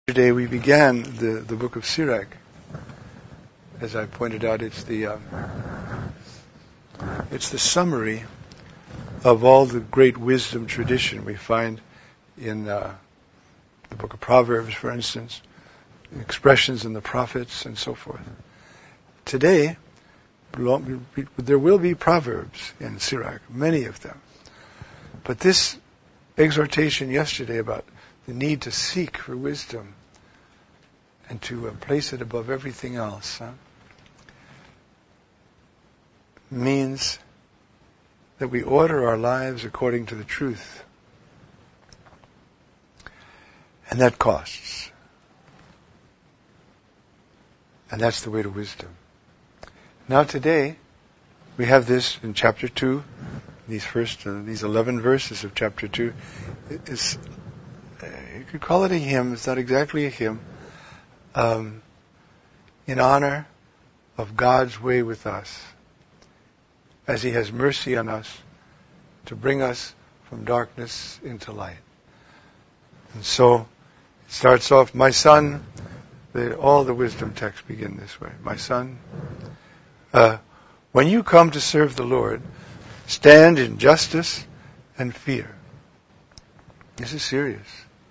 Yesterday we began the book of Sirach. As I pointed out, it's the summary of all the great wisdom tradition we find in the book of Proverbs, for instance, expressions in the prophets, and so forth. Today, there will be proverbs in Sirach, many of them. But this exhortation yesterday about the need to seek for wisdom and to place it above everything else means that we order our lives according to the truth. And that costs. And that's the way to wisdom. Now today, we have this in chapter 2, these 11 verses of chapter 2. You could call it a hymn. It's not exactly a hymn. In honor of God's way with us, as He has mercy on us to bring us from darkness into light. And so it starts off, my son. All the wisdom texts begin this way. My son, when you come to serve the Lord, stand in justice and fear. This is serious.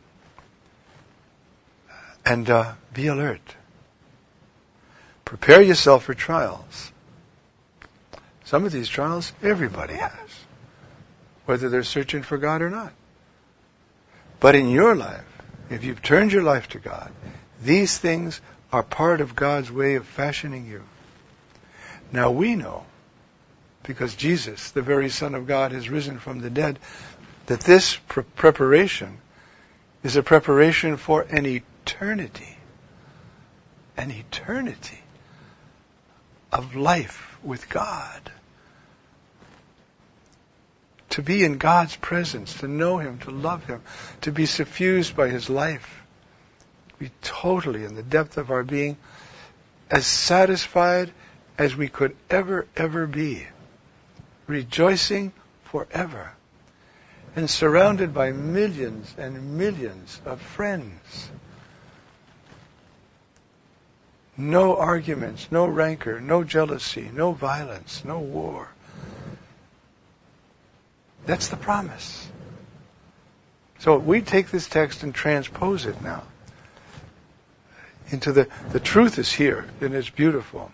And be alert. Prepare yourself for trials. Some of these trials everybody has, whether they're searching for God or not. But in your life, if you've turned your life to God, these things are part of God's way of fashioning you. Now we know, because Jesus, the very Son of God, has risen from the dead, that this preparation is a preparation for an eternity of life with God. To be in God's presence, to know Him, to love Him, to be suffused by His life, be totally in the depth of our being, as satisfied as we could ever be, rejoicing forever, and surrounded by millions and millions of friends. No arguments, no rancor, no jealousy, no violence, no war. That's the promise. So we take this text and transpose it now into the truth is here, and it's beautiful.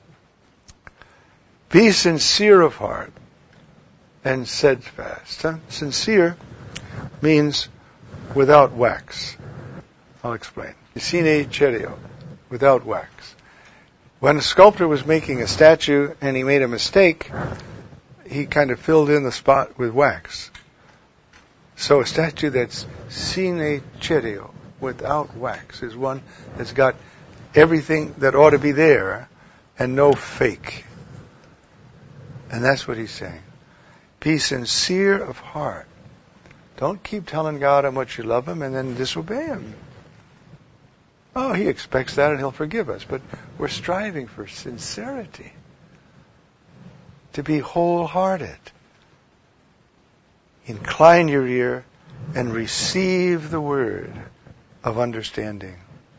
Be sincere of heart and steadfast. Sincere means without wax. I'll explain. Sine cherio, without wax. When a sculptor was making a statue and he made a mistake, he kind of filled in the spot with wax. So a statue that's sine cherio, without wax, is one that's got everything that ought to be there and no fake. And that's what he's saying. Be sincere of heart. Don't keep telling God how much you love Him and then disobey Him. Oh, He expects that and He'll forgive us. But we're striving for sincerity. To be wholehearted. Incline your ear and receive the word of understanding.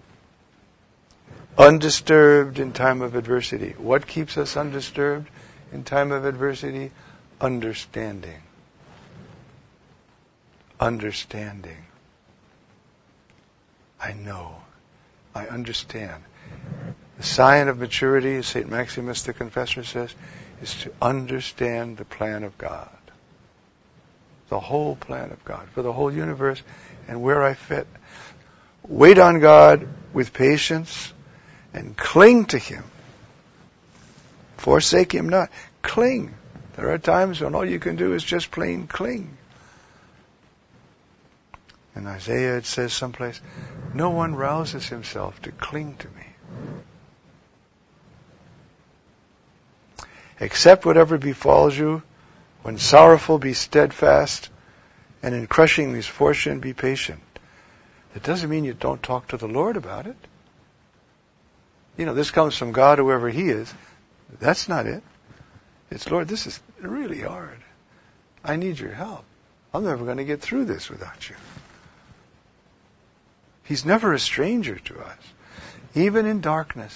Undisturbed in time of adversity. What keeps us undisturbed in time of adversity? Understanding. Understanding. I know. I understand. The sign of maturity, as St. Maximus the Confessor says, is to understand the plan of God. The whole plan of God for the whole universe and where I fit. Wait on God with patience and cling to Him. Forsake Him not. Cling. There are times when all you can do is just plain cling. In Isaiah it says someplace, no one rouses himself to cling to me. Accept whatever befalls you. When sorrowful, be steadfast. And in crushing misfortune, be patient. It doesn't mean you don't talk to the Lord about it. This comes from God, whoever He is. That's not it. It's, Lord, this is really hard. I need your help. I'm never going to get through this without you. He's never a stranger to us, even in darkness.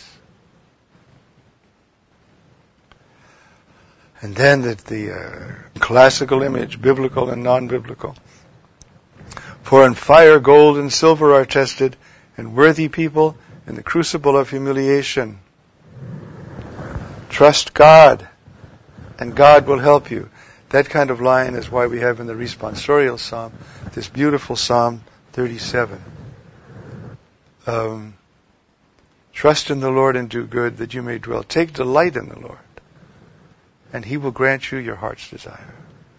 And then the classical image, biblical and non-biblical. For in fire gold and silver are tested, and worthy people in the crucible of humiliation. Trust God, and God will help you. That kind of line is why we have in the responsorial psalm this beautiful Psalm 37. Trust in the Lord and do good, that you may dwell. Take delight in the Lord, and He will grant you your heart's desire.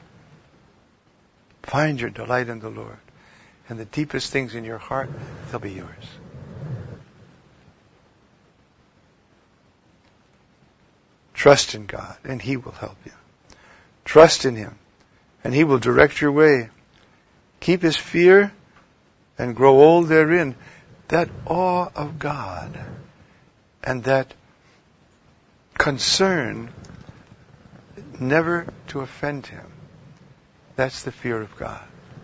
Find your delight in the Lord, and the deepest things in your heart, they'll be yours. Trust in God, and He will help you. Trust in Him, and He will direct your way. Keep His fear, and grow old therein. That awe of God, and that concern never to offend Him. That's the fear of God.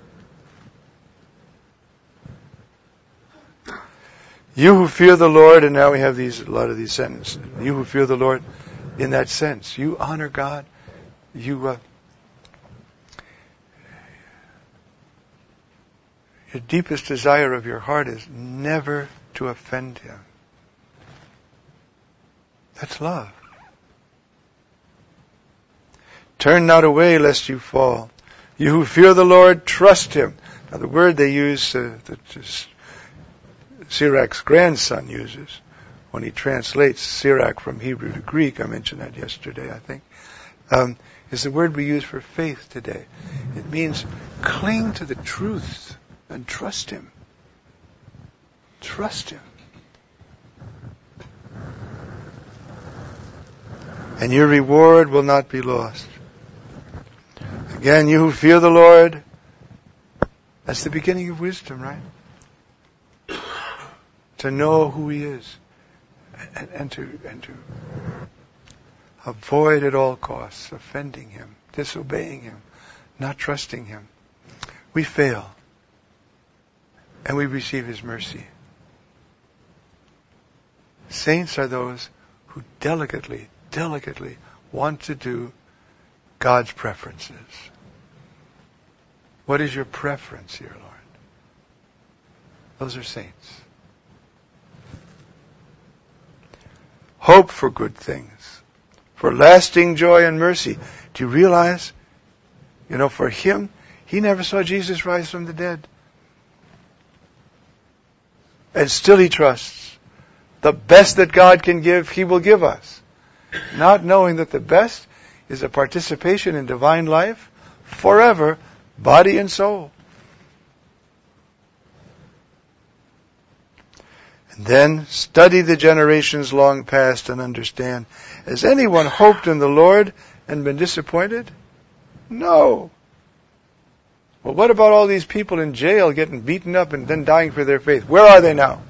You who fear the Lord, and now we have a lot of these sentences. You who fear the Lord, in that sense, you honor God. Your deepest desire of your heart is never to offend Him. That's love. Turn not away lest you fall. You who fear the Lord, trust Him. Now the word they use, that Sirach's grandson uses, when he translates Sirach from Hebrew to Greek, I mentioned that yesterday, I think, is the word we use for faith today. It means cling to the truth and trust Him. Trust Him. And your reward will not be lost. Again, you who fear the Lord, that's the beginning of wisdom, right? To know who He is, and to avoid at all costs offending Him, disobeying Him, not trusting Him. We fail, and we receive His mercy. Saints are those who delicately want to do God's preferences. What is your preference here, Lord? Those are saints. Hope for good things, for lasting joy and mercy. Do you realize, for him, he never saw Jesus rise from the dead. And still he trusts. The best that God can give, He will give us. Not knowing that the best is a participation in divine life forever, body and soul. And then study the generations long past and understand. Has anyone hoped in the Lord and been disappointed? No. Well, what about all these people in jail getting beaten up and then dying for their faith? Where are they now?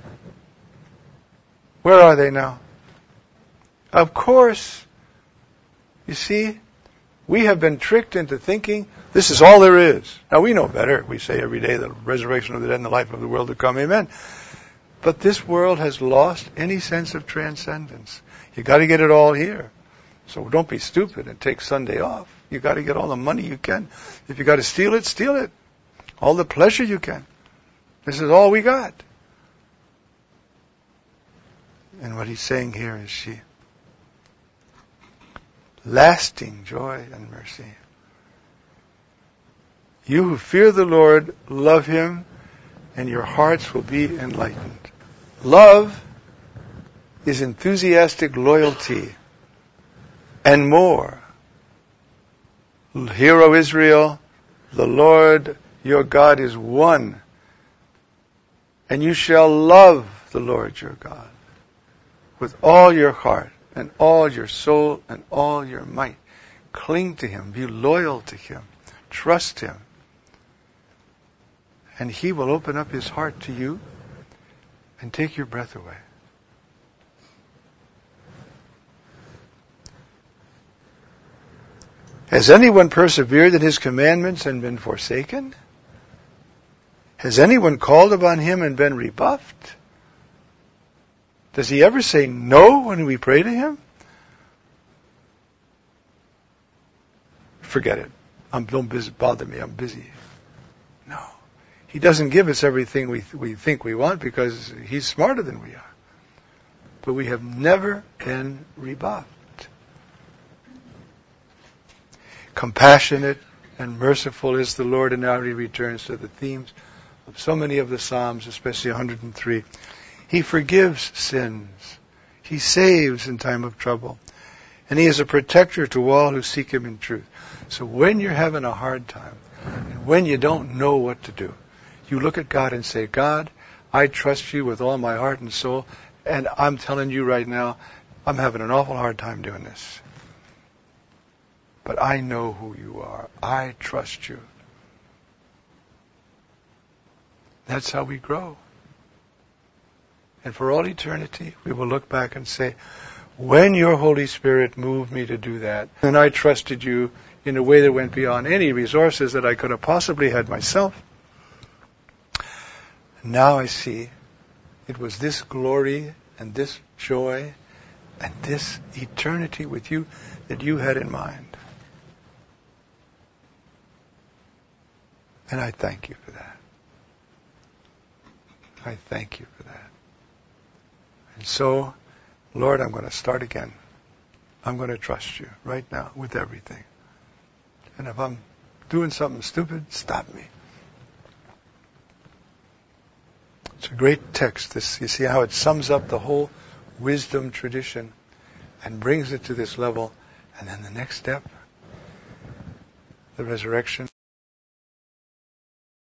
Where are they now? Of course, you see, we have been tricked into thinking this is all there is. Now we know better. We say every day the resurrection of the dead and the life of the world to come. Amen. But this world has lost any sense of transcendence. You got to get it all here. So don't be stupid and take Sunday off. You got to get all the money you can. If you got to steal it, steal it. All the pleasure you can. This is all we got. And what he's saying here is lasting joy and mercy. You who fear the Lord, love Him, and your hearts will be enlightened. Love is enthusiastic loyalty and more. Hear, O Israel, the Lord your God is one, and you shall love the Lord your God with all your heart and all your soul and all your might. Cling to Him, be loyal to Him, trust Him, and He will open up His heart to you and take your breath away. Has anyone persevered in His commandments and been forsaken? Has anyone called upon him and been rebuffed? Does he ever say no when we pray to him? Forget it. Don't bother me. I'm busy. No. He doesn't give us everything we think we want because he's smarter than we are. But we have never been rebuffed. Compassionate and merciful is the Lord, and now he returns to the themes of so many of the Psalms, especially 103. He forgives sins. He saves in time of trouble. And he is a protector to all who seek him in truth. So when you're having a hard time, and when you don't know what to do, you look at God and say, God, I trust you with all my heart and soul, and I'm telling you right now, I'm having an awful hard time doing this. But I know who you are. I trust you. That's how we grow. And for all eternity, we will look back and say, when your Holy Spirit moved me to do that, and I trusted you in a way that went beyond any resources that I could have possibly had myself, now I see it was this glory and this joy and this eternity with you that you had in mind. And I thank you for that. I thank you for that. And so, Lord, I'm going to start again. I'm going to trust you right now with everything. And if I'm doing something stupid, stop me. It's a great text. This, you see how it sums up the whole wisdom tradition and brings it to this level. And then the next step, the resurrection.